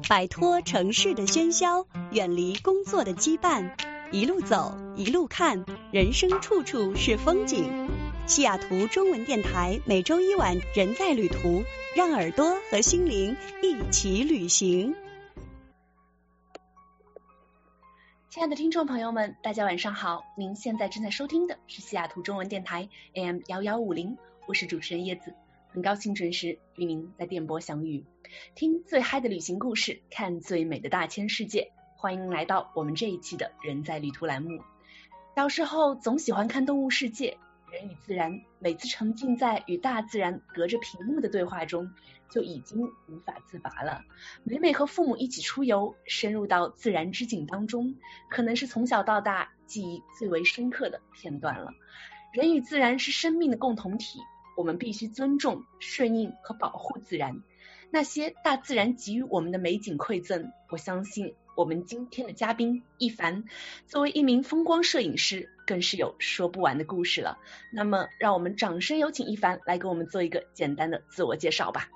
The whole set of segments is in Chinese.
摆脱城市的喧嚣，远离工作的羁绊，一路走，一路看，人生处处是风景。西雅图中文电台每周一晚人在旅途，让耳朵和心灵一起旅行。 亲爱的听众朋友们，大家晚上好，您现在正在收听的是西雅图中文电台 AM1150， 我是主持人叶子，很高兴准时与您在电波相遇，听最嗨的旅行故事，看最美的大千世界。欢迎来到我们这一期的人在旅途栏目。小时候总喜欢看动物世界，人与自然，每次沉浸在与大自然隔着屏幕的对话中，就已经无法自拔了。每每和父母一起出游，深入到自然之景当中，可能是从小到大记忆最为深刻的片段了。人与自然是生命的共同体，我们必须尊重、顺应和保护自然。那些大自然给予我们的美景馈赠，我相信我们今天的嘉宾一凡，作为一名风光摄影师，更是有说不完的故事了。那么让我们掌声有请一凡来给我们做一个简单的自我介绍吧。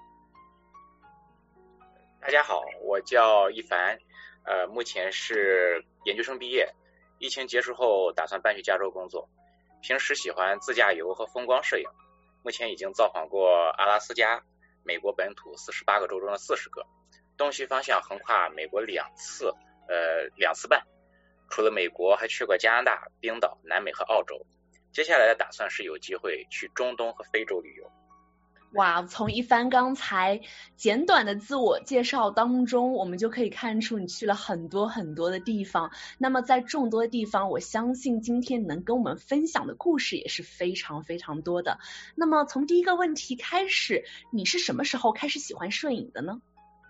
大家好，我叫一凡，目前是研究生毕业，疫情结束后打算搬去加州工作。平时喜欢自驾游和风光摄影，目前已经造访过阿拉斯加、美国本土48个州中的40个，东西方向横跨美国2次半，除了美国还去过加拿大、冰岛、南美和澳洲。接下来的打算是有机会去中东和非洲旅游。 哇，从一帆刚才简短的自我介绍当中，我们就可以看出你去了很多很多的地方。那么在众多的地方，我相信今天能跟我们分享的故事也是非常非常多的。那么从第一个问题开始，你是什么时候开始喜欢摄影的呢？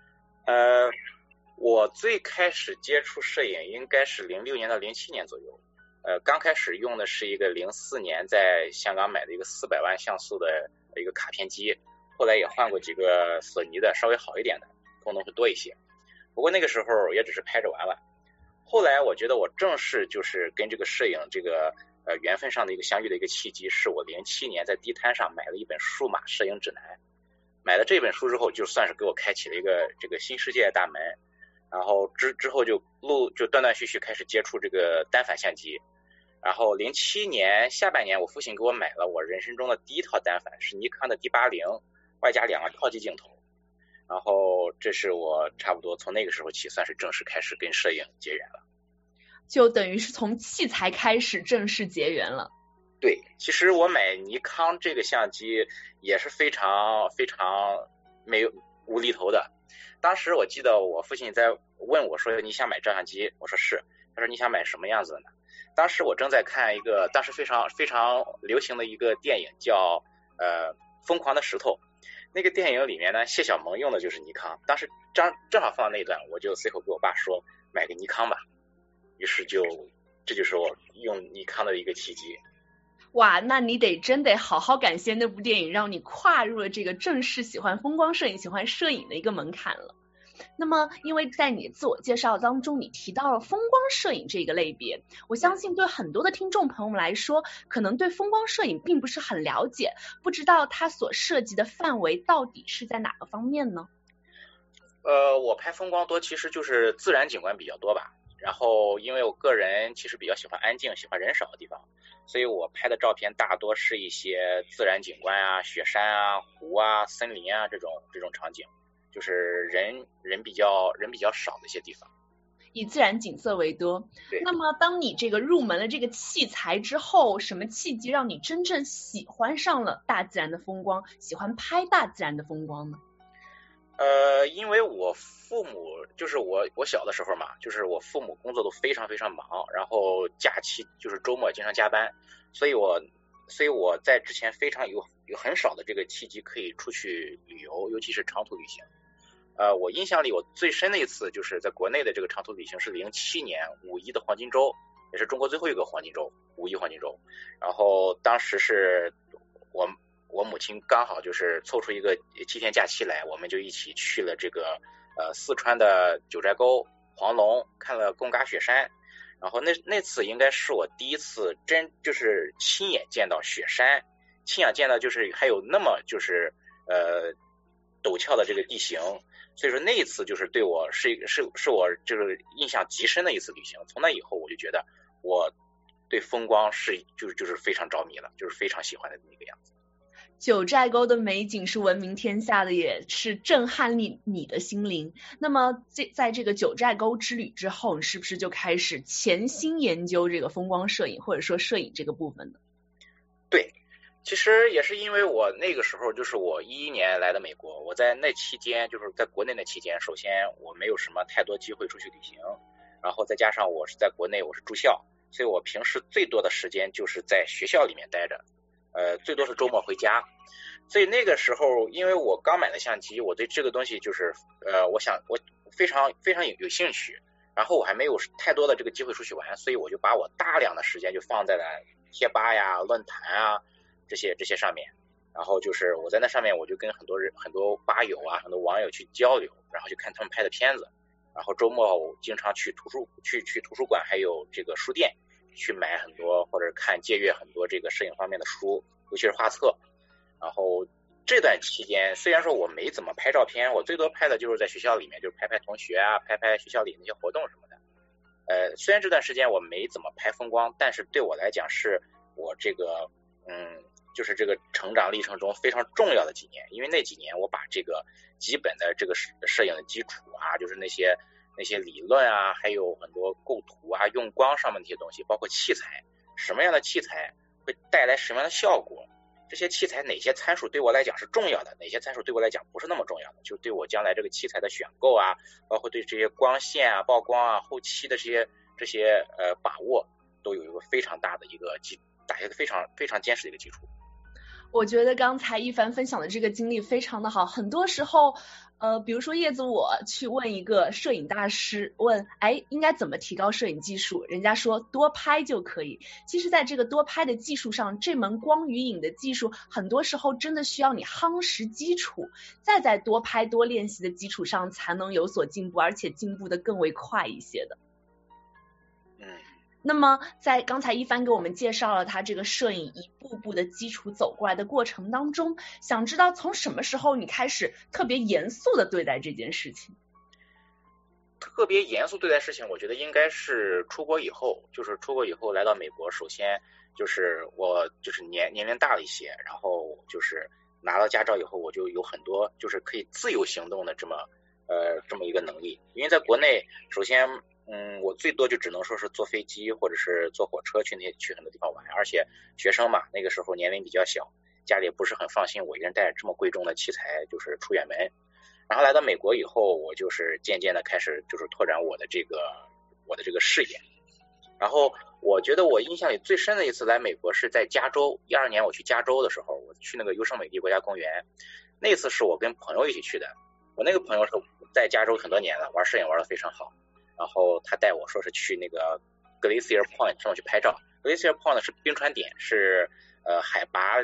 我最开始接触摄影应该是06年到07年左右。刚开始用的是一个04年在香港买的一个400万像素的一个卡片机，后来也换过几个索尼的稍微好一点的，功能会多一些。不过那个时候也只是拍着玩玩。后来我觉得我正式就是跟这个摄影这个缘分上的一个相遇的一个契机，是我07年在地摊上买了一本数码摄影指南。买了这本书之后，就算是给我开启了一个这个新世界的大门。然后之后就断断续续开始接触这个单反相机。然后07年下半年，我父亲给我买了我人生中的第一套单反，是尼康的 D80， 外加2个超级镜头。然后这是我差不多从那个时候起算是正式开始跟摄影结缘了。 就等于是从器材开始正式结缘了。 对，其实我买尼康这个相机也是非常非常无厘头的。当时我记得我父亲在问我说你想买照相机，我说是。他说你想买什么样子的呢？当时我正在看一个当时非常非常流行的一个电影叫疯狂的石头。那个电影里面呢，谢小萌用的就是尼康，当时正好放到那一段，我就随口跟我爸说买个尼康吧。于是这就是我用尼康的一个契机。 哇，那你真得好好感谢那部电影，让你跨入了这个正式喜欢风光摄影、喜欢摄影的一个门槛了。那么因为在你自我介绍当中你提到了风光摄影这个类别，我相信对很多的听众朋友们来说，可能对风光摄影并不是很了解，不知道它所涉及的范围到底是在哪个方面呢？ 我拍风光多，其实就是自然景观比较多吧。然后因为我个人其实比较喜欢安静，喜欢人少的地方，所以我拍的照片大多是一些自然景观啊、雪山啊、湖啊、森林啊这种场景，就是人比较少的一些地方， 以自然景色为多。那么当你这个入门了这个器材之后，什么契机让你真正喜欢上了大自然的风光，喜欢拍大自然的风光呢？ 因为我父母就是我小的时候嘛，就是我父母工作都非常非常忙，然后假期就是周末经常加班，所以我在之前非常有很少的这个契机可以出去旅游，尤其是长途旅行。我印象里我最深的一次就是在国内的这个长途旅行是07年5·1的黄金周，也是中国最后一个黄金周，5·1黄金周。然后当时是我母亲刚好就是凑出一个7天假期来，我们就一起去了这个四川的九寨沟、黄龙，看了贡嘎雪山。然后那次应该是我第一次就是亲眼见到雪山，亲眼见到就是还有那么就是陡峭的这个地形， 所以说那一次就是对我是我就是印象极深的一次旅行。从那以后我就觉得我对风光就是非常着迷了，就是非常喜欢的那个样子。 九寨沟的美景是闻名天下的，也是震撼你的心灵。那么在这个九寨沟之旅之后，你是不是就开始潜心研究这个风光摄影，或者说摄影这个部分呢？ 对，其实也是因为我那个时候就是我2011年来的美国，我在那期间就是在国内那期间，首先我没有什么太多机会出去旅行，然后再加上我是在国内我是住校，所以我平时最多的时间就是在学校里面待着，最多是周末回家。所以那个时候因为我刚买的相机，我对这个东西就是我非常非常有兴趣，然后我还没有太多的这个机会出去玩，所以我就把我大量的时间就放在了贴吧呀、论坛啊这些上面。然后就是我在那上面我就跟很多吧友啊、很多网友去交流，然后去看他们拍的片子，然后周末我经常去图书馆还有这个书店去买很多或者借阅很多这个摄影方面的书，尤其是画册。然后这段期间虽然说我没怎么拍照片，我最多拍的就是在学校里面就是拍同学啊，拍学校里那些活动什么的。虽然这段时间我没怎么拍风光，但是对我来讲是我这个就是这个成长历程中非常重要的几年。因为那几年我把这个基本的这个摄影的基础啊，就是那些理论啊，还有很多构图啊、用光上面那些东西，包括器材，什么样的器材会带来什么样的效果，这些器材哪些参数对我来讲是重要的，哪些参数对我来讲不是那么重要的，就对我将来这个器材的选购啊，包括对这些光线啊、曝光啊、后期的这些把握，都有一个非常大的一个打下一个非常非常坚实的一个基础。 我觉得刚才一凡分享的这个经历非常的好。很多时候比如说叶子我去问一个摄影大师，问应该怎么提高摄影技术，人家说多拍就可以。其实在这个多拍的技术上，这门光与影的技术很多时候真的需要你夯实基础，再在多拍多练习的基础上才能有所进步，而且进步的更为快一些的。那么在刚才一帆给我们介绍了他这个摄影一步步的基础走过来的过程当中，想知道从什么时候你开始特别严肃的对待这件事情？ 特别严肃对待事情，我觉得应该是出国以后，就是出国以后来到美国，首先就是我就是年龄大了一些，然后就是拿到驾照以后，我就有很多就是可以自由行动的这么一个能力。因为在国内首先我最多就只能说是坐飞机或者是坐火车去很多地方玩，而且学生嘛，那个时候年龄比较小，家里也不是很放心我一个人带着这么贵重的器材就是出远门。然后来到美国以后，我就是渐渐的开始就是拓展我的这个视野。然后我觉得我印象里最深的一次来美国是在加州，12年我去加州的时候，我去那个优胜美地国家公园。那次是我跟朋友一起去的，我那个朋友是在加州很多年了，玩摄影玩得非常好。然后他带我说是去那个 Glacier Point 上面去拍照。Glacier Point 是冰川点，是海拔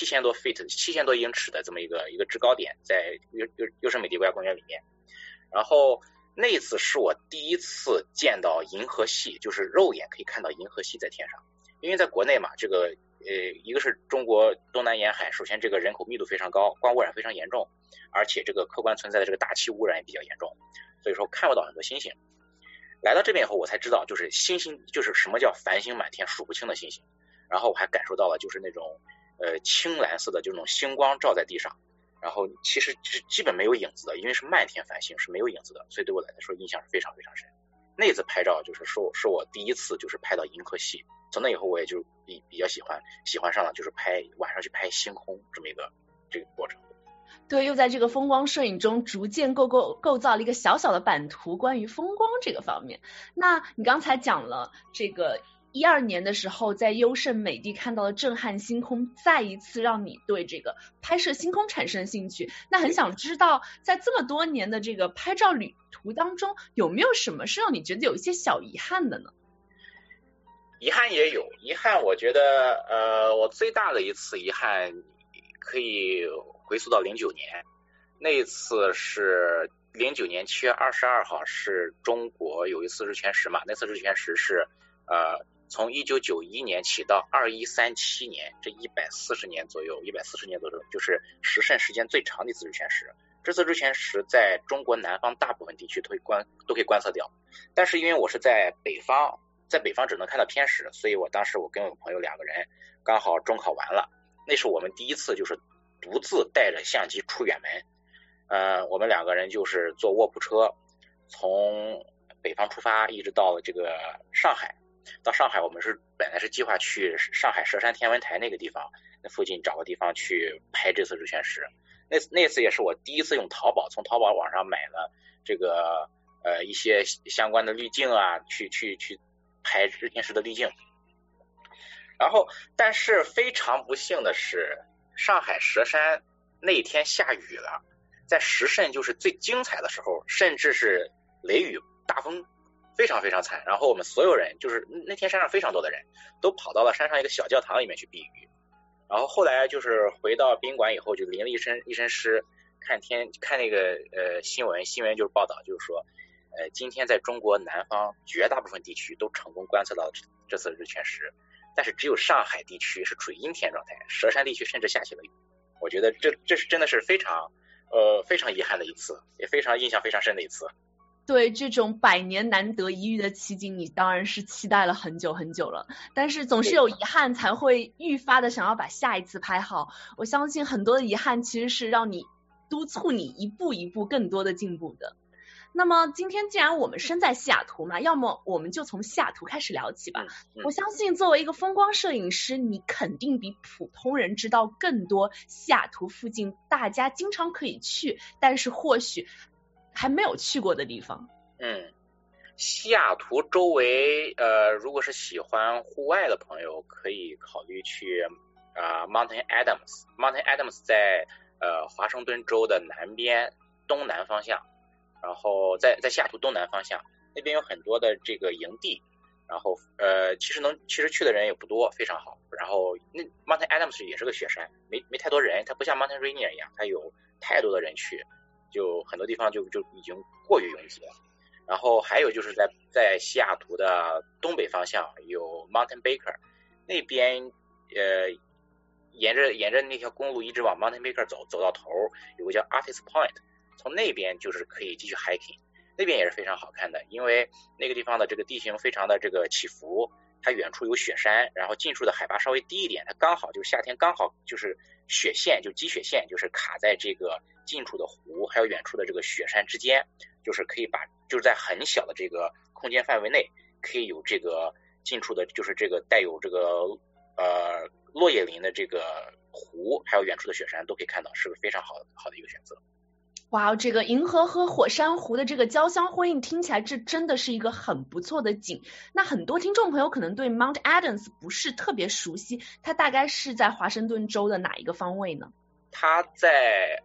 7000多英尺的这么一个制高点，在优胜美地国家公园里面。然后那一次是我第一次见到银河系，就是肉眼可以看到银河系在天上。因为在国内嘛，这个一个是中国东南沿海，首先这个人口密度非常高，光污染非常严重，而且这个客观存在的这个大气污染也比较严重，所以说看不到很多星星。来到这边以后，我才知道就是星星就是什么叫繁星满天数不清的星星。然后我还感受到了就是那种青蓝色的这种星光照在地上，然后其实是基本没有影子的，因为是漫天繁星是没有影子的，所以对我来说印象是非常非常深。那次拍照就是是我第一次就是拍到银河系，从那以后我也就比较喜欢上了就是晚上去拍星空这么一个这个过程。 对，又在这个风光摄影中逐渐构造了一个小小的版图，关于风光这个方面。那你刚才讲了这个12年的时候在优胜美地看到了震撼星空，再一次让你对这个拍摄星空产生兴趣。那很想知道在这么多年的这个拍照旅途当中，有没有什么是让你觉得有一些小遗憾的呢？ 遗憾也有，遗憾我觉得我最大的一次遗憾可以回溯到09年，那一次是09年7月22号，是中国有一次日全食嘛，那次日全食是从1991年起到2137年，这140年左右，就是时甚时间最长的一次日全食。 这次日全食在中国南方大部分地区都可以观测掉，但是因为我是在北方只能看到偏食，所以当时我跟我朋友2个人刚好中考完了，那是我们第一次就是独自带着相机出远门。我们2个人就是坐卧铺车从北方出发，一直到了这个上海。到上海我们本来是计划去上海佘山天文台那个地方，那附近找个地方去拍这次日全食。那次也是我第一次用淘宝，从淘宝网上买了这个一些相关的滤镜啊，去拍日全食的滤镜。然后但是非常不幸的是，上海佘山那天下雨了，在时甚就是最精彩的时候，甚至是雷雨大风，非常非常惨。然后我们所有人就是那天山上非常多的人都跑到了山上一个小教堂里面去避雨。然后后来就是回到宾馆以后就淋了一身湿，看那个新闻就是报道，就是说今天在中国南方绝大部分地区都成功观测到这次日全食，但是只有上海地区是处于阴天状态，佘山地区甚至下起了雨。我觉得这是真的是非常遗憾的一次，也非常印象非常深的一次。 对，这种百年难得一遇的奇景，你当然是期待了很久很久了，但是总是有遗憾才会愈发的想要把下一次拍好。我相信很多的遗憾其实是让你督促你一步一步更多的进步的。那么今天既然我们身在西雅图嘛，要么我们就从西雅图开始聊起吧。我相信作为一个风光摄影师，你肯定比普通人知道更多西雅图附近大家经常可以去，但是或许还没有去过的地方。 西雅图周围如果是喜欢户外的朋友，可以考虑去Mountain Adams。Mountain Adams 在华盛顿州的南边东南方向，然后在西雅图东南方向，那边有很多的这个营地，然后其实去的人也不多，非常好。然后那 Mountain Adams 也是个雪山，没太多人，它不像 Mountain Rainier 一样，它有太多的人去，就很多地方就已经过于拥挤了。然后还有就是在西雅图的东北方向有 Mountain Baker， 那边沿着那条公路一直往 Mountain Baker 走到头，有个叫 Artist Point， 从那边就是可以继续 hiking， 那边也是非常好看的，因为那个地方的这个地形非常的这个起伏，它远处有雪山，然后近处的海拔稍微低一点，它刚好就是夏天刚好就是雪线，就积雪线就是卡在这个近处的湖还有远处的这个雪山之间，就是可以就是在很小的这个空间范围内可以有这个近处的就是这个带有这个落叶林的这个湖还有远处的雪山都可以看到，是个非常好的一个选择。 哇，这个银河和火山湖的这个交相辉映，听起来这真的是一个很不错的景。那很多听众朋友可能对 Mount Adams 不是特别熟悉，它大概是在华盛顿州的哪一个方位呢？ 它在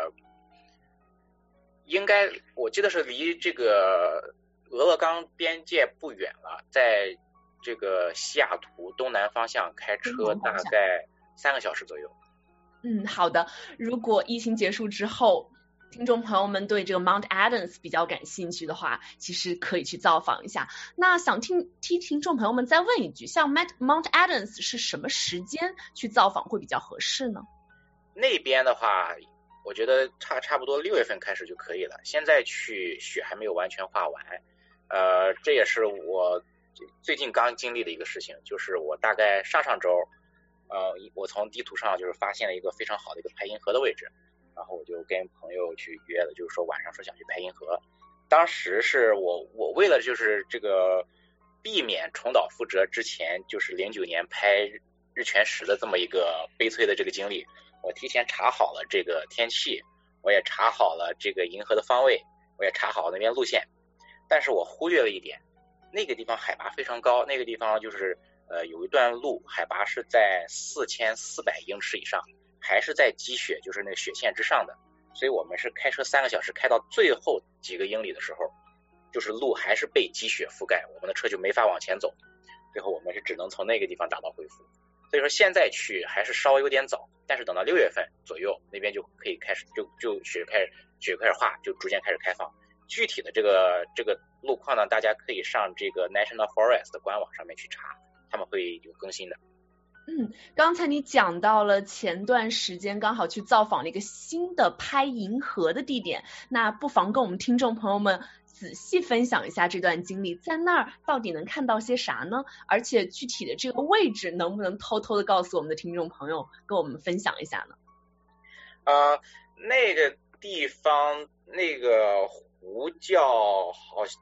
应该我记得是离这个俄勒冈边界不远了，在这个西雅图东南方向开车大概3个小时左右。 好的。如果疫情结束之后，听众朋友们对这个 Mount Adams 比较感兴趣的话，其实可以去造访一下。那想替听众朋友们再问一句，像 Mount Adams 是什么时间去造访会比较合适呢？ 那边的话我觉得差不多6月份开始就可以了，现在去雪还没有完全化完。这也是我最近刚经历的一个事情，就是我大概上周我从地图上就是发现了一个非常好的一个拍银河的位置，然后我就跟朋友去约了，就是说晚上说想去拍银河。当时是我为了就是这个避免重蹈覆辙之前就是09年拍日全食的这么一个悲催的这个经历，我提前查好了这个天气，我也查好了这个银河的方位，我也查好了那边路线，但是我忽略了一点，那个地方海拔非常高，那个地方就是有一段路海拔是在4400英尺以上，还是在积雪，就是那个雪线之上的，所以我们是开车3个小时，开到最后几个英里的时候，就是路还是被积雪覆盖，我们的车就没法往前走，最后我们是只能从那个地方打道回府。所以说现在去还是稍微有点早，但是等到6月份左右，那边就可以开始就雪开始化，就逐渐开始开放。具体的这个路况呢，大家可以上这个 National Forest 的官网上面去查，他们会有更新的。 刚才你讲到了前段时间刚好去造访了一个新的拍银河的地点，那不妨跟我们听众朋友们仔细分享一下这段经历，在那儿到底能看到些啥呢？而且具体的这个位置能不能偷偷的告诉我们的听众朋友，跟我们分享一下呢？ 那个地方那个湖叫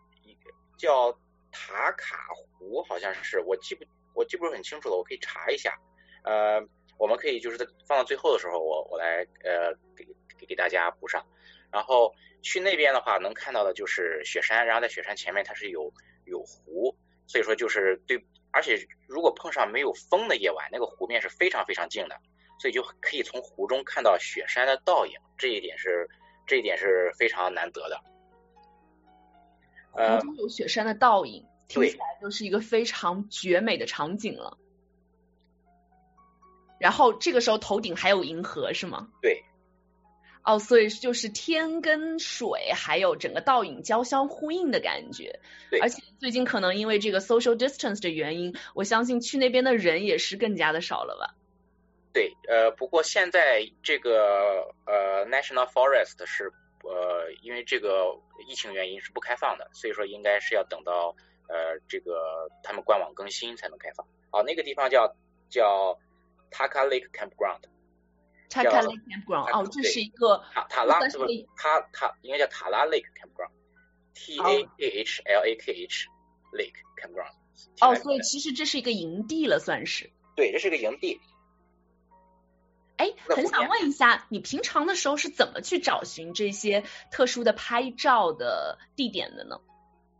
塔卡湖，好像是，我记不是很清楚了，我可以查一下。我们可以就是放到最后的时候，我来给大家补上。然后去那边的话，能看到的就是雪山，然后在雪山前面它是有湖，所以说就是对，而且如果碰上没有风的夜晚，那个湖面是非常非常静的，所以就可以从湖中看到雪山的倒影，这一点是非常难得的。 湖中有雪山的倒影，听起来就是一个非常绝美的场景了。然后这个时候头顶还有银河是吗？ 对。 所以就是天跟水还有整个倒影交相呼应的感觉。 对。而且最近可能因为这个 social distance 的原因，我相信去那边的人也是更加的少了吧？ 对，不过现在这个National Forest 是因为这个疫情原因是不开放的，所以说应该是要等到这个他们官网更新才能开放。那个地方叫 Taka Lake Campground。Taka Lake Campground， 这是一个塔拉，这个它应该叫塔拉 Lake Campground，TAHLAKH Lake Campground。 所以其实这是一个营地了，算是。 对，这是一个营地。 很想问一下，你平常的时候是怎么去找寻这些特殊的拍照的地点的呢？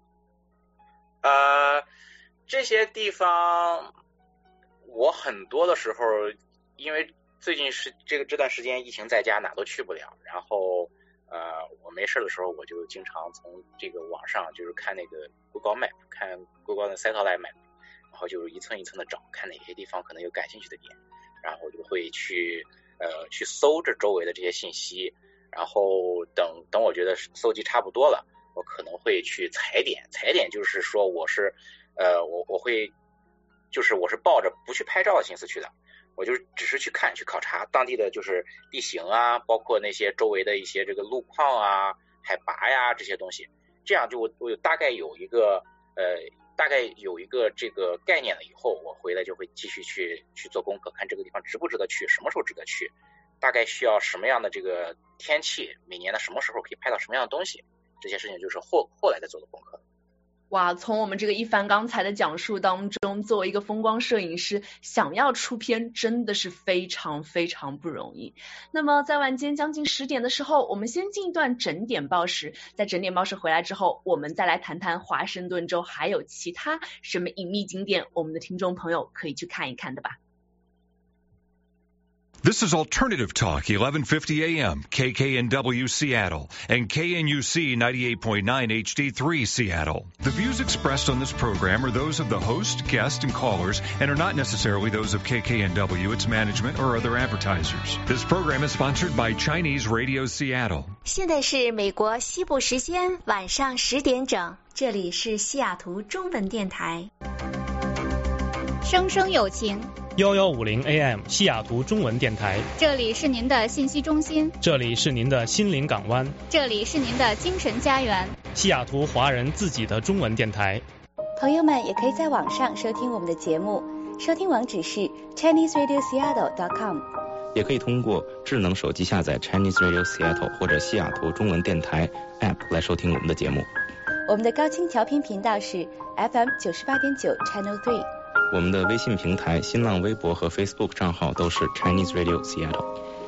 这些地方我很多的时候，因为最近是这段时间疫情在家，哪都去不了，然后我没事的时候，我就经常从这个网上就是看那个 Google Map， 看 Google 的 Satellite Map， 然后就一寸一寸的找，看哪些地方可能有感兴趣的点，然后就会去搜这周围的这些信息，然后等我觉得搜集差不多了，我可能会去踩点。踩点就是说我是我会就是我是抱着不去拍照的心思去的，我就只是去看去考察当地的就是地形啊，包括那些周围的一些这个路况啊、海拔呀这些东西，这样就我大概有一个这个概念了以后，我回来就会继续去做功课，看这个地方值不值得去，什么时候值得去，大概需要什么样的这个天气，每年的什么时候可以拍到什么样的东西，这些事情就是后来再做的功课。 哇，从我们这个一凡刚才的讲述当中，作为一个风光摄影师，想要出片真的是非常非常不容易。那么在晚间将近10点的时候，我们先进一段整点报时，在整点报时回来之后，我们再来谈谈华盛顿州还有其他什么隐秘景点，我们的听众朋友可以去看一看的吧。 This is Alternative Talk, 1150 AM, KKNW Seattle, and KNUC 98.9 HD3 Seattle. The views expressed on this program are those of the host, guest, and callers, and are not necessarily those of KKNW, its management, or other advertisers. This program is sponsored by Chinese Radio Seattle. 现在是美国西部时间晚上10点整，这里是西雅图中文电台。 声声有情。 1150 AM 西雅图中文电台， 这里是您的信息中心， 这里是您的心灵港湾， 这里是您的精神家园， 西雅图华人自己的中文电台。 朋友们也可以在网上收听我们的节目，收听网址是 ChineseRadioSeattle.com， 也可以通过智能手机下载 Chinese Radio Seattle 或者西雅图中文电台 App 来收听我们的节目。 我们的高清调频频道是 FM 98.9 Channel 3。 我们的微信平台、新浪微博和 Facebook 账号都是 Chinese Radio Seattle。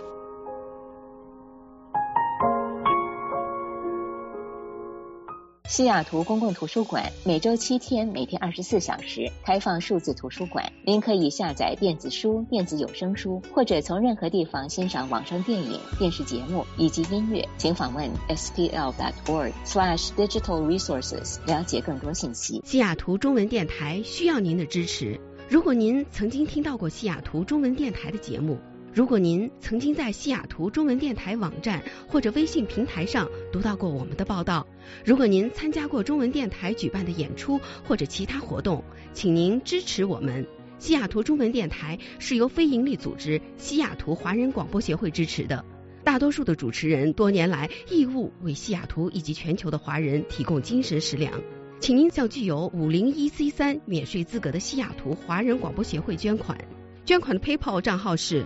西雅图公共图书馆每周7天，每天24小时开放数字图书馆，您可以下载电子书、电子有声书，或者从任何地方欣赏网上电影、电视节目以及音乐。请访问 stl.org/digital-resources 了解更多信息。 西雅图中文电台需要您的支持。如果您曾经听到过西雅图中文电台的节目，如果您曾经在西雅图中文电台网站或者微信平台上读到过我们的报道，如果您参加过中文电台举办的演出或者其他活动，请您支持我们。 西雅图中文电台是由非营利组织西雅图华人广播协会支持的，大多数的主持人多年来义务为西雅图以及全球的华人提供精神食粮。请您向具有501C3免税资格的西雅图华人广播协会捐款。捐款的 PayPal 账号是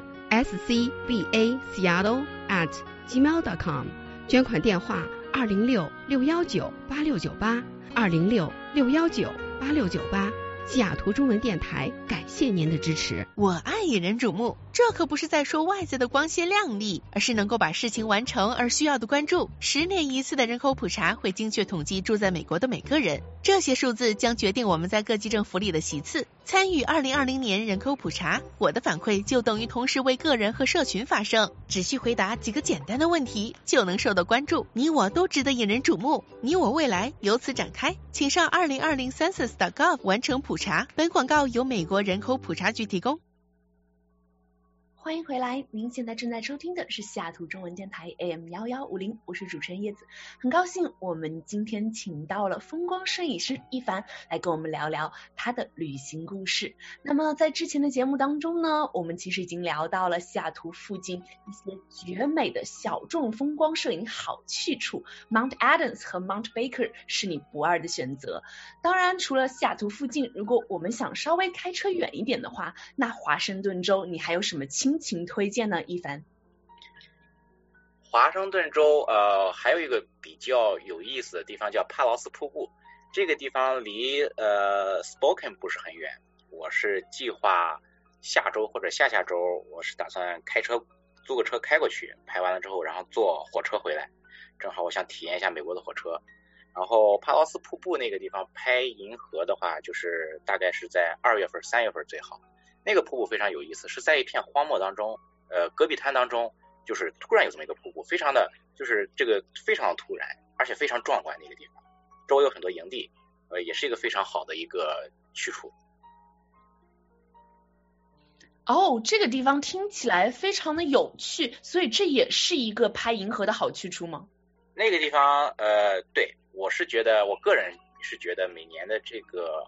scbaseattle@gmail.com， 捐款电话206-619-8698 206-619-8698。西雅图中文电台感谢您的支持。 我爱引人瞩目，这可不是在说外在的光鲜亮丽，而是能够把事情完成而需要的关注。10年一次的人口普查会精确统计住在美国的每个人，这些数字将决定我们在各级政府里的席次。参与2020年人口普查，我的反馈就等于同时为个人和社群发声。只需回答几个简单的问题，就能受到关注。你我都值得引人瞩目，你我未来由此展开。请上2020 census.gov 完成普查。本广告由美国人口普查局提供。 欢迎回来，您现在正在收听的是西雅图中文电台 AM1150，我是主持人叶子。很高兴我们今天请到了风光摄影师一凡来跟我们聊聊他的旅行故事。那么在之前的节目当中呢，我们其实已经聊到了西雅图附近一些绝美的小众风光摄影好去处， Mount Adams 和 Mount Baker 是你不二的选择。当然除了西雅图附近，如果我们想稍微开车远一点的话，那华盛顿州你还有什么亲情推荐呢？一凡。 华盛顿州还有一个比较有意思的地方叫帕劳斯瀑布，这个地方离Spokane 不是很远，我是计划下周或者下下周，我是打算开车租个车开过去，拍完了之后然后坐火车回来，正好我想体验一下美国的火车。然后帕劳斯瀑布那个地方拍银河的话，就是大概是在2月份3月份最好。那个瀑布非常有意思，是在一片荒漠当中，戈壁滩当中，就是突然有这么一个瀑布，非常的就是这个非常突然，而且非常壮观的一个地方，周围有很多营地，也是一个非常好的一个去处。 哦，这个地方听起来非常的有趣，所以这也是一个拍银河的好去处吗？ 那个地方对，我个人是觉得每年的这个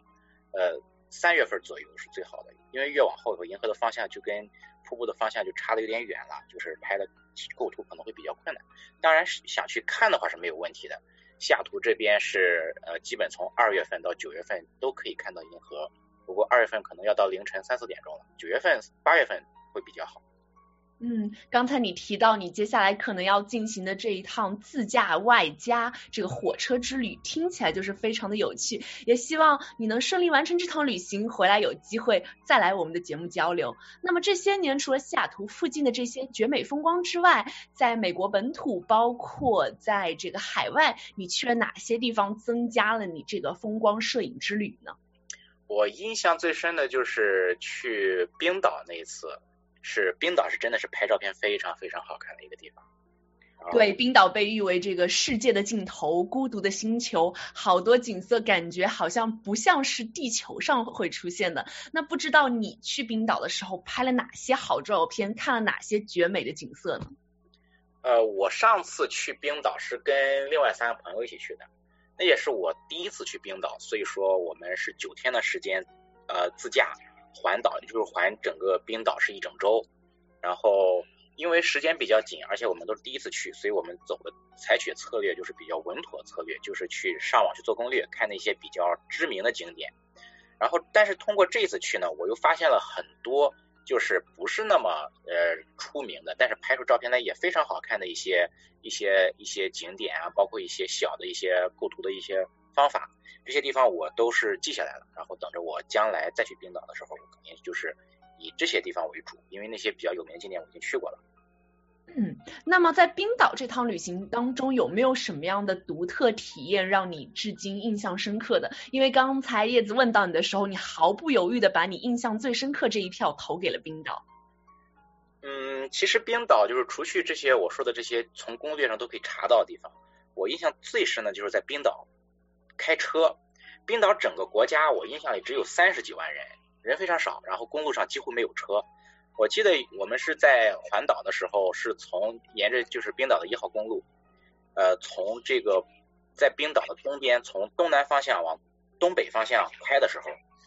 3月份左右是最好的，因为越往后银河的方向就跟瀑布的方向就差的有点远了，就是拍的构图可能会比较困难。当然想去看的话是没有问题的，西雅图这边是基本从2月份到9月份都可以看到银河，不过2月份可能要到凌晨3、4点钟了，9月份、8月份会比较好。 刚才你提到你接下来可能要进行的这一趟自驾外加这个火车之旅，听起来就是非常的有趣，也希望你能顺利完成这趟旅行，回来有机会再来我们的节目交流。那么这些年除了西雅图附近的这些绝美风光之外，在美国本土包括在这个海外，你去了哪些地方增加了你这个风光摄影之旅呢？ 我印象最深的就是去冰岛那一次，冰岛是真的是拍照片非常非常好看的一个地方。 对，冰岛被誉为这个世界的尽头，孤独的星球，好多景色感觉好像不像是地球上会出现的。那不知道你去冰岛的时候拍了哪些好照片，看了哪些绝美的景色呢？ 我上次去冰岛是跟另外3个朋友一起去的，那也是我第一次去冰岛，所以说我们是9天的时间自驾环岛，也就是环整个冰岛是1整周。然后因为时间比较紧，而且我们都是第一次去，所以我们采取策略就是比较稳妥策略，就是去上网去做攻略，看那些比较知名的景点。然后但是通过这次去呢，我又发现了很多就是不是那么出名的，但是拍出照片来也非常好看的一些景点啊，包括一些小的一些构图的一些方法，这些地方我都是记下来了，然后等着我将来再去冰岛的时候，我肯定就是以这些地方为主，因为那些比较有名的景点我已经去过了。 那么在冰岛这趟旅行当中，有没有什么样的独特体验让你至今印象深刻的？因为刚才叶子问到你的时候，你毫不犹豫的把你印象最深刻这一票投给了冰岛。 其实冰岛就是除去这些我说的这些从攻略上都可以查到的地方，我印象最深的就是在冰岛开车。冰岛整个国家我印象里只有30几万人，人非常少，然后公路上几乎没有车。我记得我们是在环岛的时候，是沿着就是冰岛的1号公路，从这个在冰岛的东边从东南方向往东北方向开的时候，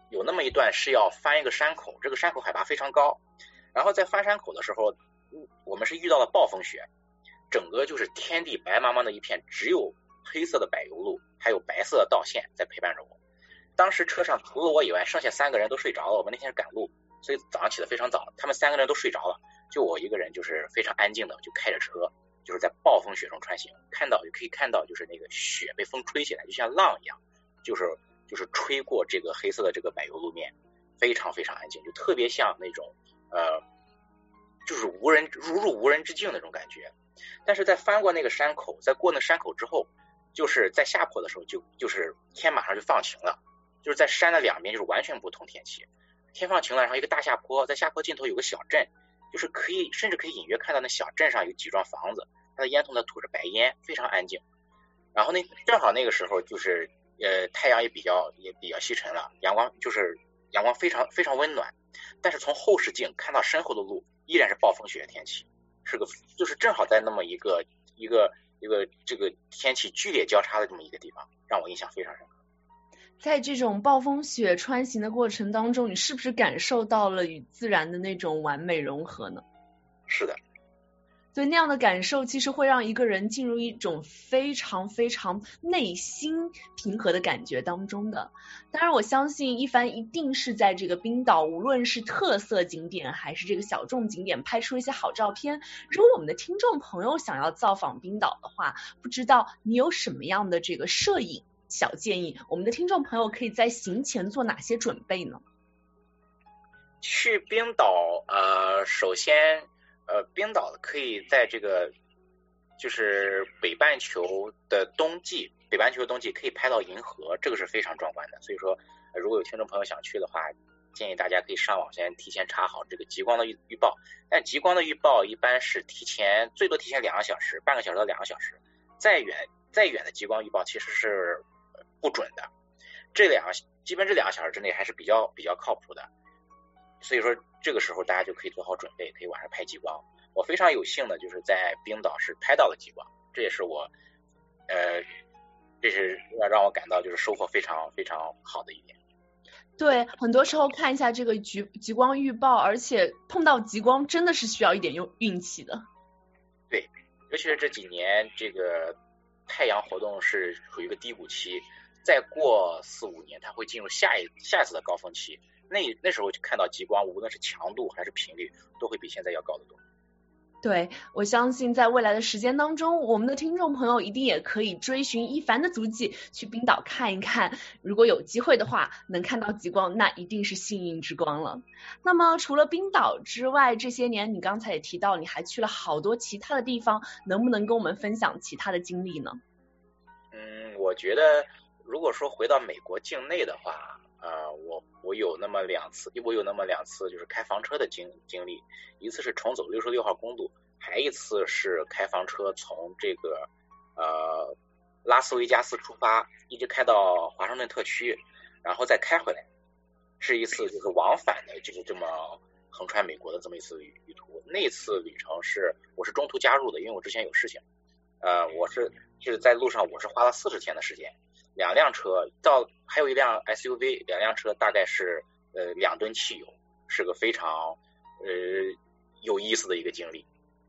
有那么一段是要翻一个山口，这个山口海拔非常高，然后在翻山口的时候，我们是遇到了暴风雪，整个就是天地白茫茫的一片，只有黑色的柏油路还有白色的道线在陪伴着我。当时车上除了我以外，剩下3个人都睡着了，我们那天是赶路，所以早上起得非常早，他们3个人都睡着了，就我一个人就是非常安静的就开着车，就是在暴风雪中穿行，可以看到就是那个雪被风吹起来，就像浪一样，就是吹过这个黑色的这个柏油路面，非常非常安静，就特别像那种就是如入无人之境那种感觉。但是在翻过那个山口，在过那山口之后，就是在下坡的时候就是天马上就放晴了，就是在山的两边就是完全不同天气，天放晴了，然后一个大下坡，在下坡尽头有个小镇，就是甚至可以隐约看到那小镇上有几幢房子，它的烟囱在吐着白烟，非常安静。然后正好那个时候就是太阳也比较西沉了，阳光非常非常温暖，但是从后视镜看到身后的路依然是暴风雪的天气，就是正好在那么一个这个天气剧烈交叉的这么一个地方，让我印象非常深刻。 在这种暴风雪穿行的过程当中，你是不是感受到了与自然的那种完美融合呢？ 是的。 所以那样的感受其实会让一个人进入一种非常非常内心平和的感觉当中的。当然我相信一帆一定是在这个冰岛，无论是特色景点还是这个小众景点拍出一些好照片。如果我们的听众朋友想要造访冰岛的话，不知道你有什么样的这个摄影小建议，我们的听众朋友可以在行前做哪些准备呢？ 去冰岛首先冰岛可以在这个就是北半球的冬季可以拍到银河，这个是非常壮观的。所以说如果有听众朋友想去的话，建议大家可以上网提前查好这个极光的预报。但极光的预报一般是最多提前2个小时，半个小时到2个小时，再远的极光预报其实是不准的。基本这2个小时之内还是比较靠谱的。所以说这个时候大家就可以做好准备，可以晚上拍极光。我非常有幸的就是在冰岛是拍到了极光，这也是我这是让我感到就是收获非常非常好的一点。 对，很多时候看一下这个极光预报，而且碰到极光真的是需要一点运气的。对， 尤其是这几年这个太阳活动是处于一个低谷期，再过4-5年它会进入下一次的高峰期，那时候就看到极光，无论是强度还是频率都会比现在要高得多。 对，我相信在未来的时间当中，我们的听众朋友一定也可以追寻一帆的足迹，去冰岛看一看。如果有机会的话，能看到极光，那一定是幸运之光了。那么除了冰岛之外，这些年你刚才也提到你还去了好多其他的地方，能不能跟我们分享其他的经历呢？ 我觉得如果说回到美国境内的话，我有那么2次就是开房车的经历，一次是重走66号公路，还一次是开房车从这个拉斯维加斯出发，一直开到华盛顿特区，然后再开回来，是一次就是往返的就是这么横穿美国的这么一次旅途。那次旅程我是中途加入的，因为我之前有事情，就是在路上我是花了40天的时间，2辆车还有一辆 SUV， 2辆车大概是2吨汽油，是个非常有意思的一个经历。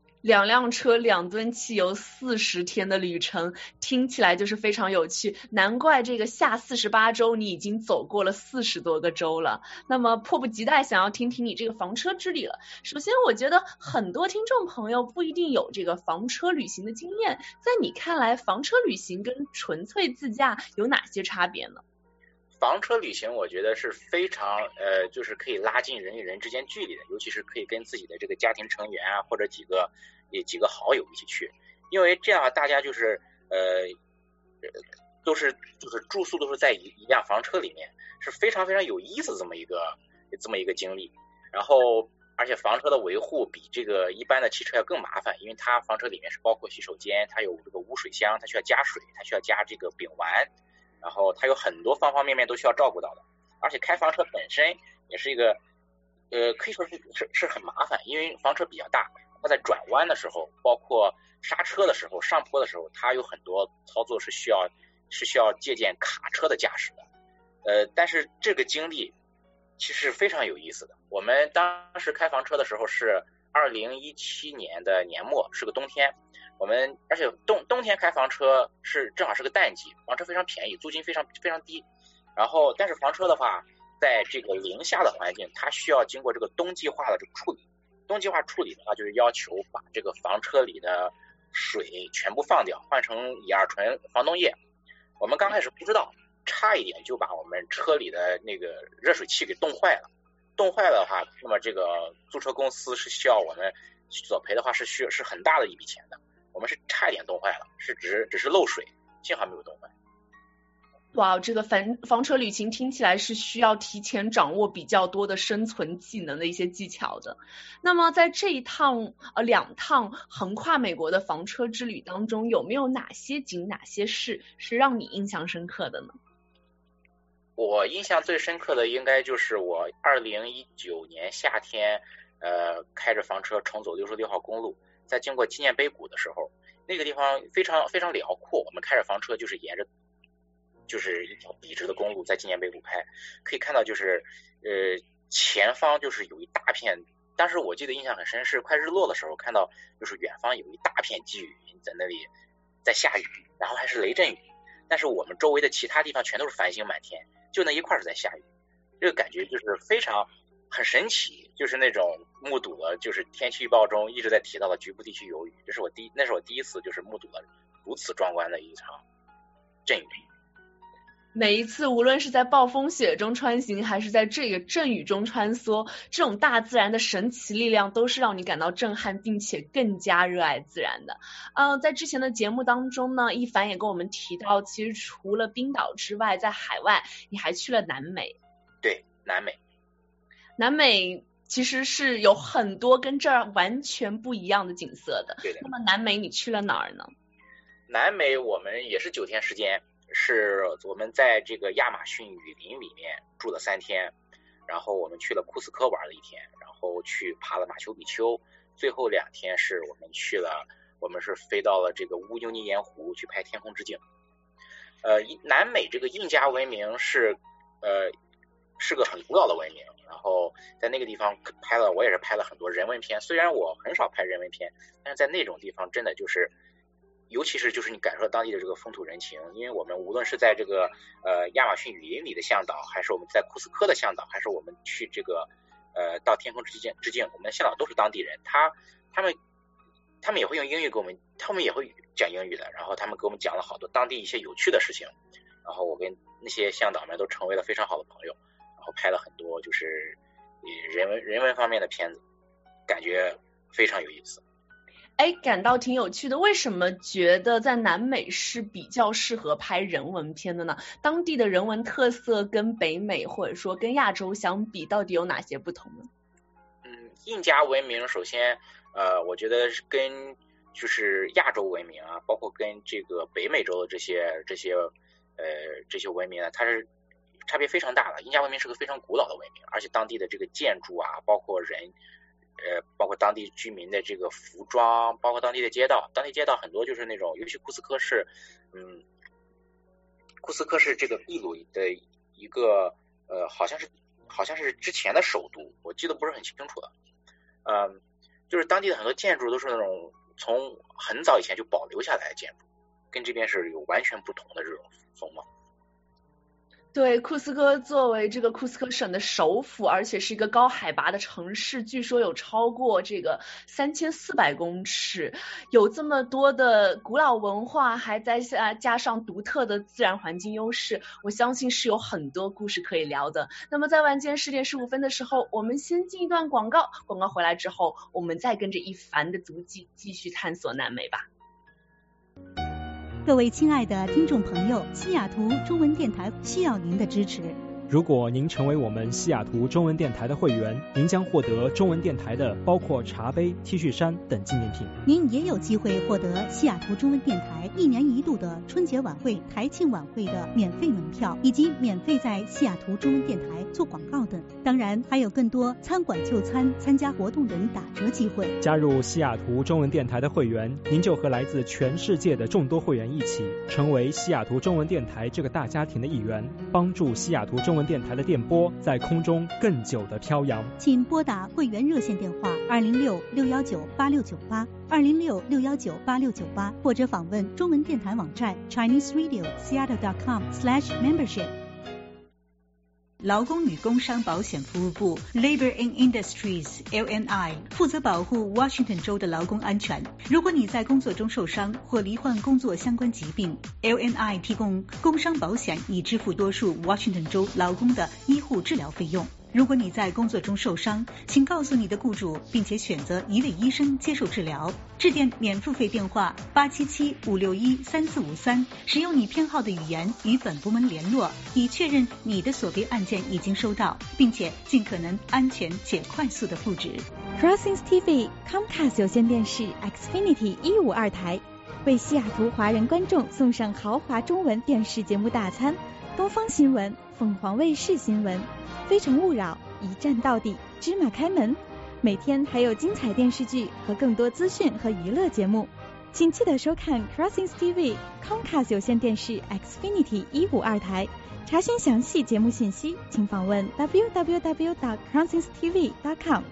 2辆车2吨汽油40天的旅程，听起来就是非常有趣，难怪这个下48周你已经走过了40多个州了。那么迫不及待想要听听你这个房车之旅了。首先我觉得很多听众朋友不一定有这个房车旅行的经验，在你看来房车旅行跟纯粹自驾有哪些差别呢？ 房车旅行我觉得是非常就是可以拉近人与人之间距离的，尤其是可以跟自己的这个家庭成员啊，或者几个好友一起去，因为这样大家就是就是住宿都是在一辆房车里面，是非常非常有意思这么一个经历。然后而且房车的维护比这个一般的汽车要更麻烦，因为它房车里面是包括洗手间，它有这个污水箱，它需要加水，它需要加这个丙烷，然后它有很多方方面面都需要照顾到的。而且开房车本身也是一个可以说是很麻烦，因为房车比较大，它在转弯的时候，包括刹车的时候，上坡的时候，它有很多操作是需要借鉴卡车的驾驶的。但是这个经历其实非常有意思的。我们当时开房车的时候是2017年的年末，是个冬天，而且冬天开房车正好是个淡季，房车非常便宜，租金非常非常低。然后但是房车的话，在这个零下的环境，它需要经过这个冬季化的这个处理。冬季化处理的话，就是要求把这个房车里的水全部放掉，换成乙二醇防冻液。我们刚开始不知道，差一点就把我们车里的那个热水器给冻坏了。冻坏了的话，那么这个租车公司是需要我们索赔的话是很大的一笔钱的。我们是差一点冻坏了，只是漏水，幸好没有冻坏。 哇，这个房车旅行听起来是需要提前掌握比较多的生存技能的一些技巧的。那么在这2趟横跨美国的房车之旅当中，有没有哪些景哪些事是让你印象深刻的呢？ 我印象最深刻的应该就是我2019年夏天开着房车重走66号公路，在经过纪念碑谷的时候，那个地方非常非常辽阔，我们开着房车就是沿着就是一条笔直的公路在纪念碑谷开，可以看到就是前方就是有一大片，当时我记得印象很深是快日落的时候，看到就是远方有一大片积雨云在那里在下雨，然后还是雷阵雨，但是我们周围的其他地方全都是繁星满天，就那一块是在下雨，这个感觉就是很神奇，就是那种目睹了就是天气预报中一直在提到的局部地区有雨，那是我第一次就是目睹了如此壮观的一场阵雨。 每一次无论是在暴风雪中穿行，还是在这个阵雨中穿梭，这种大自然的神奇力量都是让你感到震撼，并且更加热爱自然的。在之前的节目当中呢，一凡也跟我们提到，其实除了冰岛之外，在海外你还去了南美。 对，南美其实是有很多跟这儿完全不一样的景色的。 对的。 那么南美你去了哪儿呢？ 南美我们也是9天时间，是我们在这个亚马逊雨林里面住了3天，然后我们去了库斯科玩了1天，然后去爬了马丘比丘，最后2天是我们是飞到了这个乌尤尼盐湖去拍天空之镜。南美这个印加文明是个很古老的文明，然后在那个地方我也是拍了很多人文片，虽然我很少拍人文片，但是在那种地方真的就是尤其是就是你感受到当地的这个风土人情，因为我们无论是在这个亚马逊雨林里的向导，还是我们在库斯科的向导，还是我们去这个到天空之镜，我们的向导都是当地人，他们也会用英语给我们，他们也会讲英语的，然后他们给我们讲了好多当地一些有趣的事情，然后我跟那些向导们都成为了非常好的朋友，然后拍了很多就是人文方面的片子，感觉非常有意思。 感到挺有趣的。为什么觉得在南美是比较适合拍人文片的呢？当地的人文特色跟北美或者说跟亚洲相比，到底有哪些不同呢？ 印加文明首先我觉得是跟就是亚洲文明啊，包括跟这个北美洲的这些文明呢，它是差别非常大的。印加文明是个非常古老的文明，而且当地的这个建筑啊，包括当地居民的这个服装，包括当地街道很多就是那种，尤其库斯科是这个秘鲁的一个好像是之前的首都，我记得不是很清楚了。就是当地的很多建筑都是那种从很早以前就保留下来的建筑，跟这边是有完全不同的这种风貌。 对，库斯科作为这个库斯科省的首府，而且是一个高海拔的城市，据说有超过这个3400公尺，有这么多的古老文化，还再加上独特的自然环境优势，我相信是有很多故事可以聊的。那么在晚间10点15分的时候，我们先进一段广告，广告回来之后，我们再跟着一凡的足迹继续探索南美吧。 各位亲爱的听众朋友，西雅图中文电台需要您的支持。 如果您成为我们西雅图中文电台的会员，您将获得中文电台的包括茶杯、T 恤衫等纪念品。 您也有机会获得西雅图中文电台1年1度的春节晚会、台庆晚会的免费门票，以及免费在西雅图中文电台做广告等。当然还有更多餐馆就餐、参加活动等打折机会。 加入西雅图中文电台的会员，您就和来自全世界的众多会员一起，成为西雅图中文电台这个大家庭的一员，帮助西雅图中文文电台的电波在空中更久的飘扬。 请拨打会员热线电话206-619-8698，206-619-8698，或者访问中文电台网站 ChineseRadio.Seattle.com/membership。劳工与工伤保险服务部 Labor and Industries LNI 负责保护 Washington 州的劳工安全。如果你在工作中受伤或罹患工作相关疾病， LNI 提供工伤保险以支付多数 Washington 州劳工的医护治疗费用。如果你在工作中受伤，请告诉你的雇主，并且选择一位医生接受治疗。致电免付费电话877-561-3453，使用你偏好的语言与本部门联络，以确认你的所别案件已经收到，并且尽可能安全且快速的复职。 Crossings TV Comcast 有线电视 Xfinity 152台为西雅图华人观众送上豪华中文电视节目大餐，东方新闻、凤凰卫视新闻、非诚勿扰、一站到底、芝麻开门，每天还有精彩电视剧和更多资讯和娱乐节目，请记得收看 Crossings TV Comcast 有线电视 Xfinity 152台。查询详细节目信息，请访问 www.crossingstv.com。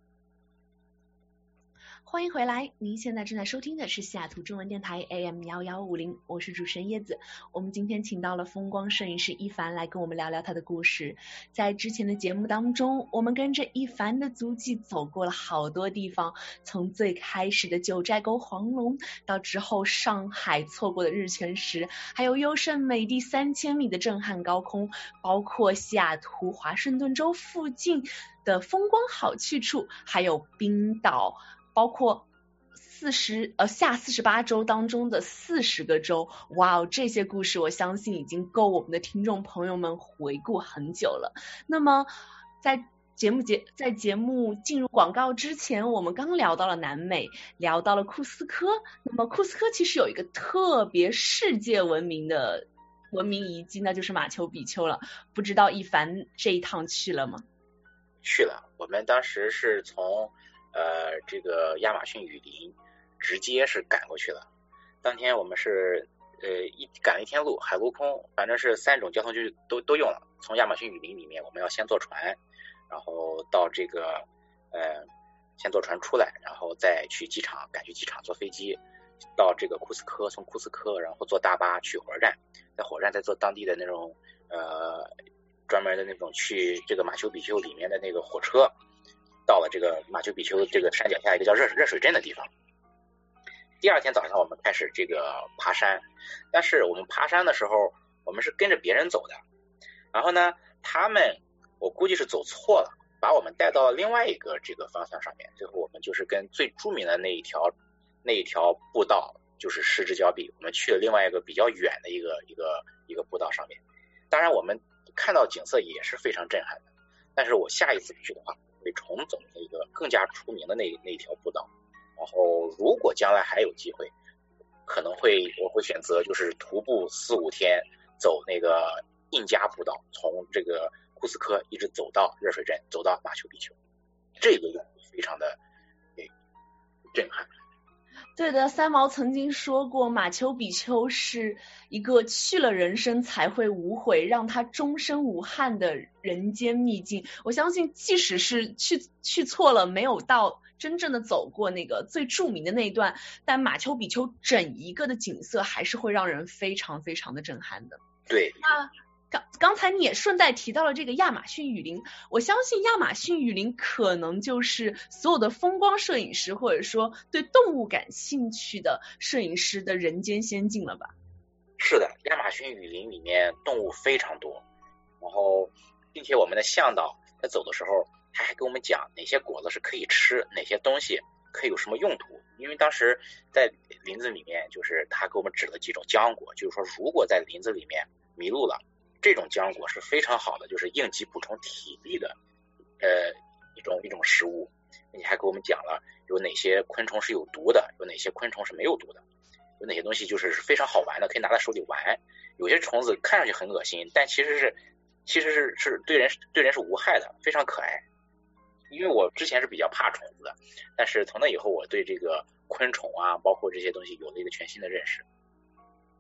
欢迎回来，您现在正在收听的是西雅图中文电台 AM1150， 我是主持人叶子。我们今天请到了风光摄影师一凡来跟我们聊聊他的故事。在之前的节目当中，我们跟着一凡的足迹走过了好多地方，从最开始的九寨沟黄龙，到之后上海错过的日全食，还有优胜美地3000米的震撼高空，包括西雅图华盛顿州附近的风光好去处，还有冰岛，包括下48州当中的40个州。哇哦，这些故事我相信已经够我们的听众朋友们回顾很久了。那么在节目进入广告之前，我们刚聊到了南美，聊到了库斯科。那么库斯科其实有一个特别世界闻名遗迹，那就是马丘比丘了。不知道一凡这一趟去了吗？ 去了，我们当时是从这个亚马逊雨林直接是赶过去了。当天我们是赶了一天路，海陆空，反正是3种交通工具都用了。从亚马逊雨林里面，我们要先坐船，然后到这个先坐船出来，然后再去机场，赶去机场坐飞机到这个库斯科，从库斯科然后坐大巴去火车站，在火车站再坐当地的那种专门的那种去这个马丘比丘里面的那个火车，到了这个马丘比丘这个山脚下一个叫热水镇的地方。第二天早上我们开始这个爬山，但是我们爬山的时候我们是跟着别人走的，然后呢他们我估计是走错了，把我们带到了另外一个这个方向上面。最后我们就是跟最著名的那一条步道就是失之交臂，我们去了另外一个比较远的一个步道上面。当然我们看到景色也是非常震撼的，但是我下一次去的话会重走那个更加出名的那一条步道。然后如果将来还有机会，可能我会选择就是徒步4-5天走那个印加步道，从这个库斯科一直走到热水镇，走到马丘比丘。这个任务非常的震撼。 对的，三毛曾经说过，马丘比丘是一个去了人生才会无悔，让他终身无憾的人间秘境。我相信即使是去错了，没有到真正的走过那个最著名的那一段，但马丘比丘整一个的景色还是会让人非常非常的震撼的。 对， 刚才你也顺带提到了这个亚马逊雨林，我相信亚马逊雨林可能就是所有的风光摄影师或者说对动物感兴趣的摄影师的人间仙境了吧？ 是的，亚马逊雨林里面动物非常多，然后并且我们的向导在走的时候他还给我们讲哪些果子是可以吃，哪些东西可以有什么用途。因为当时在林子里面，就是他给我们指了几种浆果，就是说如果在林子里面迷路了，这种浆果是非常好的，就是应急补充体力的一种食物。并且还给我们讲了有哪些昆虫是有毒的，有哪些昆虫是没有毒的，有哪些东西就是非常好玩的，可以拿在手里玩。有些虫子看上去很恶心，但其实是对人是无害的，非常可爱。因为我之前是比较怕虫子的，但是从那以后我对这个昆虫啊包括这些东西有了一个全新的认识。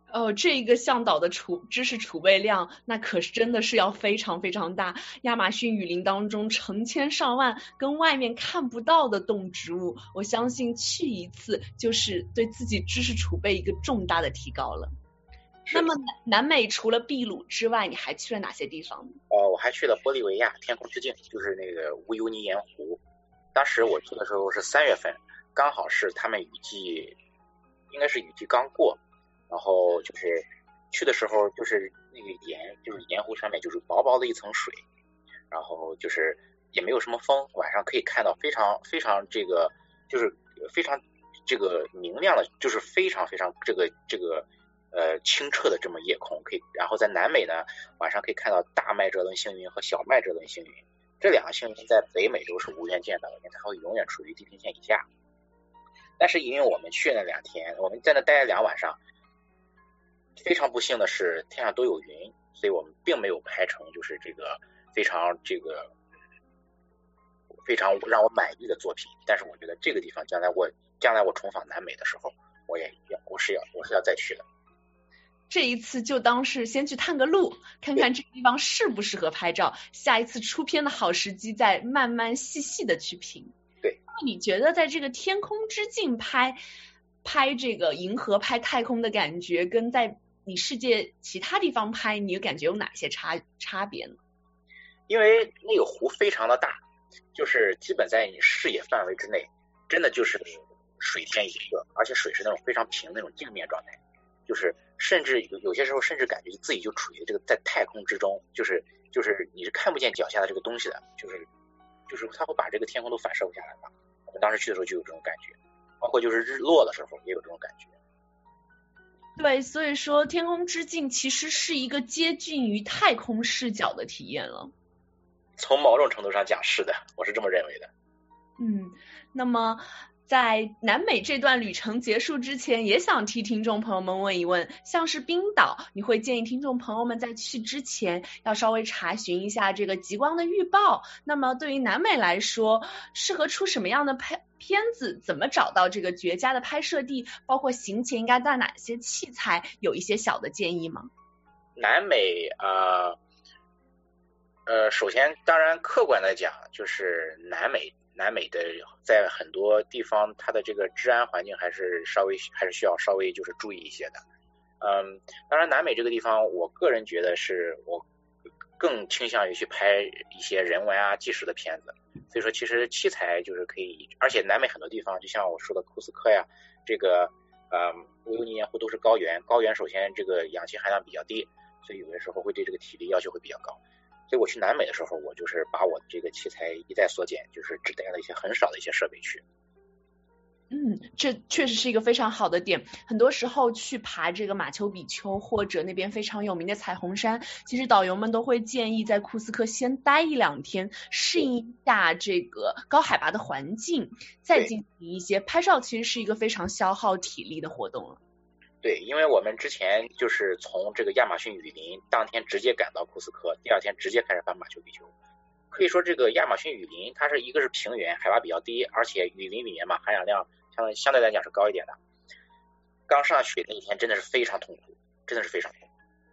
这一个向导的知识储备量，那可是真的是要非常非常大。亚马逊雨林当中成千上万跟外面看不到的动植物，我相信去一次就是对自己知识储备一个重大的提高了。那么南美除了秘鲁之外，你还去了哪些地方呢？ 我还去了玻利维亚天空之镜，就是那个乌尤尼盐湖。当时我去的时候是3月份，刚好是他们雨季，应该是雨季刚过。然后就是去的时候，就是那个就是盐湖上面就是薄薄的一层水，然后就是也没有什么风，晚上可以看到非常非常就是非常明亮的，就是非常非常清澈的这么夜空可以。然后在南美呢，晚上可以看到大麦哲伦星云和小麦哲伦星云，这2个星云在北美洲是无缘见到的，因为它会永远处于地平线以下。但是因为我们去那2天，我们在那待了2晚上。非常不幸的是天上都有云，所以我们并没有拍成就是非常让我满意的作品。但是我觉得这个地方将来我重访南美的时候，我是要再去的。 这一次就当是先去探个路，看看这个地方适不适合拍照，下一次出片的好时机再慢慢细细的去评。 对， 那你觉得在这个天空之镜拍这个银河拍太空的感觉，跟在你世界其他地方拍，你感觉有哪些差别呢？ 因为那个湖非常的大，就是基本在你视野范围之内，真的就是水天一色，而且水是那种非常平那种镜面状态，就是甚至有些时候甚至感觉自己就处于这个在太空之中，就是你是看不见脚下的这个东西的，就是它会把这个天空都反射下来嘛。我们当时去的时候就有这种感觉，包括就是日落的时候也有这种感觉。 对，所以说天空之镜其实是一个接近于太空视角的体验了。 从某种程度上讲是的，我是这么认为的。 那么在南美这段旅程结束之前，也想替听众朋友们问一问，像是冰岛，你会建议听众朋友们在去之前要稍微查询一下这个极光的预报。那么对于南美来说，适合出什么样的片子，怎么找到这个绝佳的拍摄地，包括行前应该带哪些器材，有一些小的建议吗？ 南美首先当然客观来讲，就是南美的在很多地方它的这个治安环境还是需要稍微就是注意一些的。当然南美这个地方我个人觉得是我更倾向于去拍一些人文啊纪实的片子，所以说其实器材就是可以，而且南美很多地方就像我说的库斯科呀，这个乌尤尼盐湖都是高原首先这个氧气含量比较低，所以有的时候会对这个体力要求会比较高。所以我去南美的时候，我就是把我的这个器材一再缩减，就是只带了一些很少的一些设备去。 这确实是一个非常好的点。很多时候去爬这个马丘比丘或者那边非常有名的彩虹山，其实导游们都会建议在库斯科先待1-2天，适应一下这个高海拔的环境，再进行一些拍照，其实是一个非常消耗体力的活动了。 对，因为我们之前就是从这个亚马逊雨林当天直接赶到库斯科，第2天直接开始爬马丘比丘。可以说这个亚马逊雨林它是一个是平原，海拔比较低，而且雨林里面嘛含氧量相对来讲是高一点的。刚上去那一天真的是非常痛苦，真的是非常痛苦。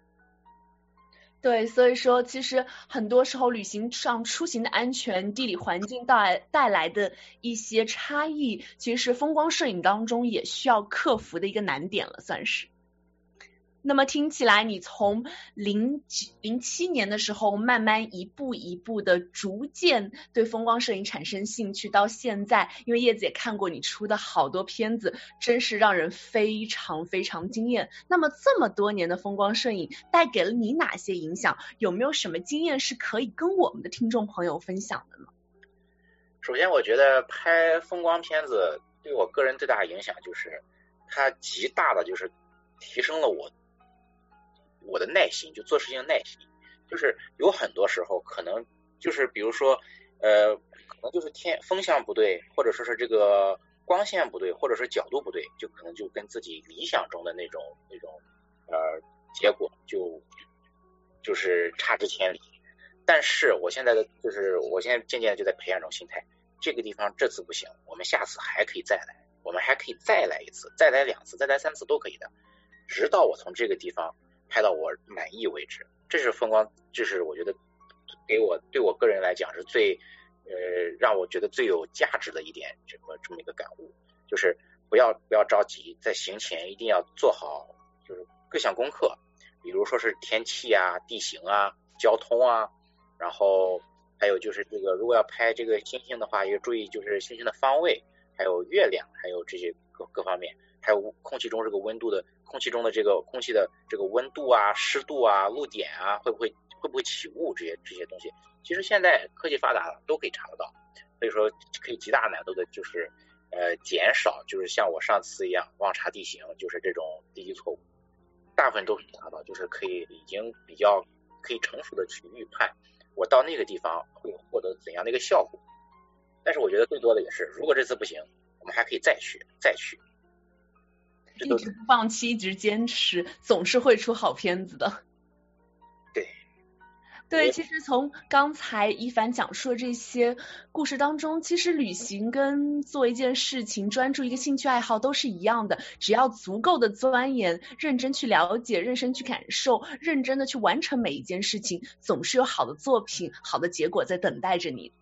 对，所以说其实很多时候旅行上出行的安全、地理环境带来的一些差异，其实是风光摄影当中也需要克服的一个难点了，算是。那么听起来你从07年的时候慢慢一步一步的逐渐对风光摄影产生兴趣，到现在，因为叶子也看过你出的好多片子，真是让人非常非常惊艳。那么这么多年的风光摄影带给了你哪些影响？有没有什么经验是可以跟我们的听众朋友分享的呢？ 首先我觉得拍风光片子对我个人最大的影响就是它极大的就是提升了我的耐心，就做事情的耐心。就是有很多时候可能就是比如说可能就是风向不对，或者说是这个光线不对，或者是角度不对，就可能就跟自己理想中的那种结果就是差之千里。但是我现在渐渐的就在培养这种心态，这个地方这次不行，我们下次还可以再来，我们还可以再来一次，再来2次，再来3次都可以的。 直到我从这个地方拍到我满意为止。这是风光，这是我觉得对我个人来讲是最让我觉得最有价值的一点，这么一个感悟，就是不要着急，在行前一定要做好就是各项功课，比如说是天气啊、地形啊、交通啊，然后还有就是这个如果要拍这个星星的话，要注意就是星星的方位，还有月亮，还有这些各方面，还有空气中这个温度的空气中的这个空气的这个温度啊、湿度啊、露点啊，会不会起雾这些东西，其实现在科技发达了都可以查得到，所以说可以极大难度的就是减少就是像我上次一样忘查地形，就是这种低级错误，大部分都可以查到，就是可以已经比较可以成熟的去预判我到那个地方会获得怎样的一个效果。但是我觉得最多的也是，如果这次不行，我们还可以再去。 一直不放弃，一直坚持，总是会出好片子的。对，其实从刚才一凡讲述的这些故事当中，其实旅行跟做一件事情、专注一个兴趣爱好都是一样的，只要足够的钻研、认真去了解、认真去感受、认真的去完成每一件事情，总是有好的作品、好的结果在等待着你。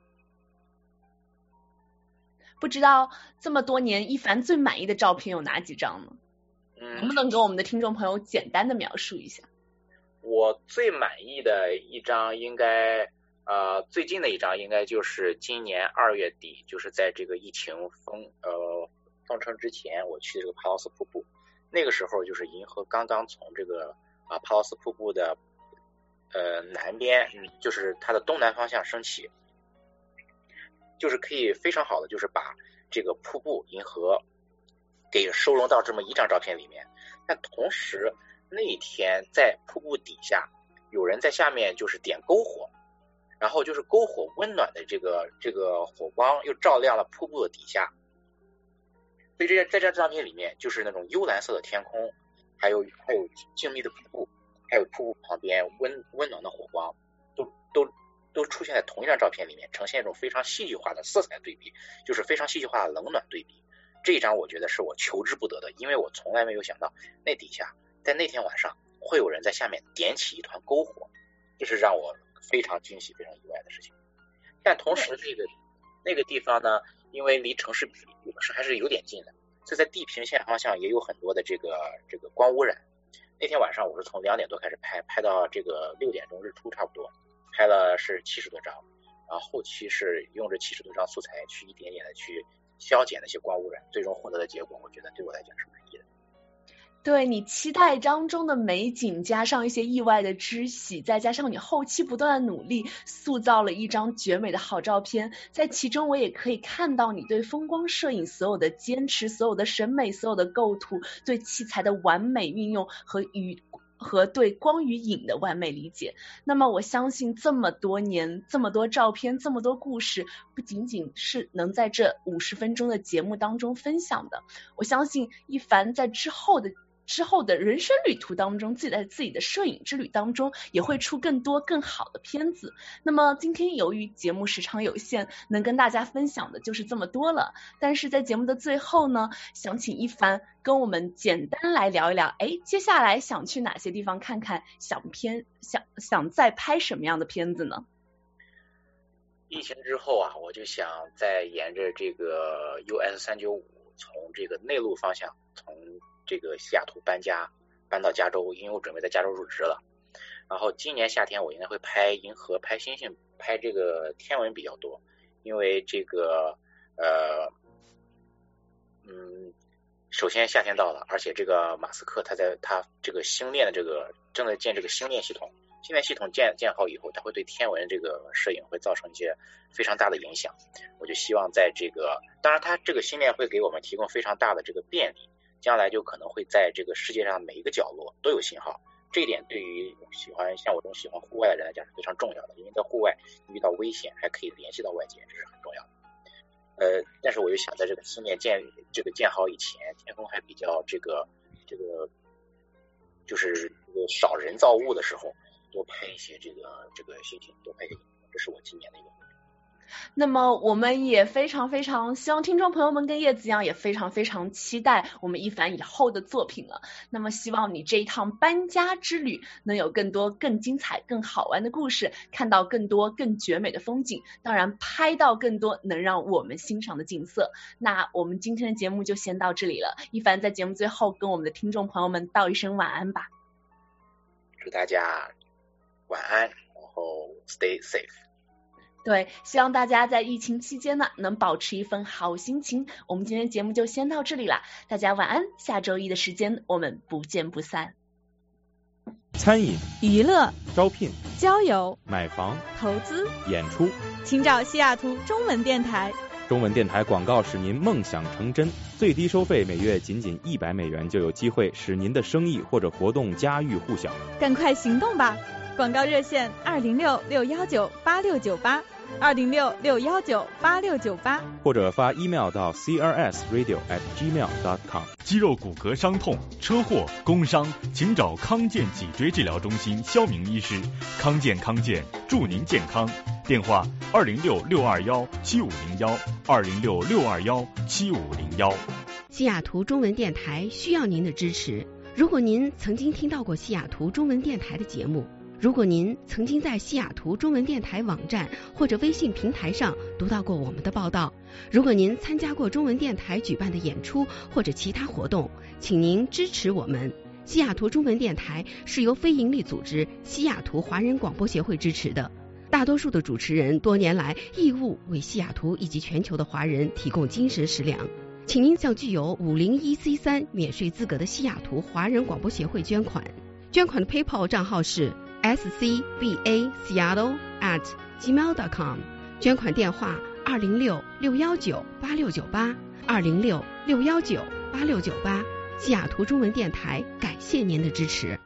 不知道这么多年一凡最满意的照片有哪几张呢？能不能给我们的听众朋友简单的描述一下？ 我最满意的一张应该最近的一张应该就是今年2月底，就是在这个疫情封城之前，我去这个帕劳斯瀑布，那个时候就是银河刚刚从这个帕劳斯瀑布的南边，就是它的东南方向升起，就是可以非常好的就是把这个瀑布银河给收容到这么一张照片里面。但同时那一天在瀑布底下有人在下面就是点篝火，然后就是篝火温暖的这个火光又照亮了瀑布的底下，所以在这张照片里面就是那种幽蓝色的天空，还有静谧的瀑布，还有瀑布旁边温暖的火光，都出现在同一张照片里面，呈现一种非常戏剧化的色彩对比，就是非常戏剧化的冷暖对比。这一张我觉得是我求之不得的，因为我从来没有想到那底下在那天晚上会有人在下面点起一团篝火，这是让我非常惊喜非常意外的事情。但同时那个地方呢，因为离城市还是有点近的，所以在地平线方向也有很多的这个光污染。那天晚上我是从2点多开始拍到这个6点钟日出差不多，拍了是70多张，然后后期是用这70多张素材去一点点的去消减那些光污染，最终获得的结果我觉得对我来讲是满意的。 对，你期待当中的美景，加上一些意外的知喜，再加上你后期不断的努力，塑造了一张绝美的好照片。在其中我也可以看到你对风光摄影所有的坚持，所有的审美，所有的构图，对器材的完美运用和对光与影的完美理解。那么我相信这么多年，这么多照片，这么多故事，不仅仅是能在这50分钟的节目当中分享的，我相信一凡在之后的人生旅途当中，在自己的摄影之旅当中也会出更多更好的片子。那么今天由于节目时长有限，能跟大家分享的就是这么多了。但是在节目的最后呢，想请一凡跟我们简单来聊一聊，接下来想去哪些地方看看，想再拍什么样的片子呢？ 疫情之后啊，我就想再沿着这个 US395 从这个内陆方向，从这个西雅图搬到加州，因为我准备在加州入职了。然后今年夏天我应该会拍银河、拍星星、拍这个天文比较多，因为这个首先夏天到了，而且这个马斯克他这个星链的正在建这个星链系统，星链系统建好以后，它会对天文这个摄影会造成一些非常大的影响。我就希望在这个，当然它这个星链会给我们提供非常大的这个便利，将来就可能会在这个世界上每一个角落都有信号。这一点对于像我这种喜欢户外的人来讲是非常重要的，因为在户外遇到危险还可以联系到外界，这是很重要的。但是我就想在这个星链建好以前，天空还比较这个就是少人造物的时候，多拍一些这个星星，多拍一些，这是我今年的一个目标。 那么我们也非常非常希望听众朋友们跟叶子一样，也非常非常期待我们一凡以后的作品了。那么希望你这一趟搬家之旅能有更多更精彩更好玩的故事，看到更多更绝美的风景，当然拍到更多能让我们欣赏的景色。那我们今天的节目就先到这里了，一凡在节目最后跟我们的听众朋友们道一声晚安吧。 祝大家晚安，然后 stay safe。 对，希望大家在疫情期间呢能保持一份好心情。我们今天节目就先到这里啦，大家晚安，下周一的时间我们不见不散。 餐饮、 娱乐、 招聘、 交友、 买房、 投资、 演出， 请找西雅图中文电台。 中文电台广告使您梦想成真，最低收费每月仅$100就有机会使您的生意或者活动家喻户晓。 赶快行动吧！广告热线206-619-8698，206-619-8698， 或者发 email 到 crsradio@gmail.com。 肌肉骨骼伤痛、车祸、工伤，请找康健脊椎治疗中心肖明医师。康健祝您健康。电话206-621-7501，206-621-7501。 西雅图中文电台需要您的支持。如果您曾经听到过西雅图中文电台的节目，如果您曾经在西雅图中文电台网站或者微信平台上读到过我们的报道，如果您参加过中文电台举办的演出或者其他活动，请您支持我们。西雅图中文电台是由非营利组织西雅图华人广播协会支持的，大多数的主持人多年来义务为西雅图以及全球的华人提供精神食粮。请您向具有501C3免税资格的西雅图华人广播协会捐款。捐款的 PayPal 账号是scbaseattle@gmail.com， 捐款电话206-619-8698， 206-619-8698。西雅图中文电台感谢您的支持。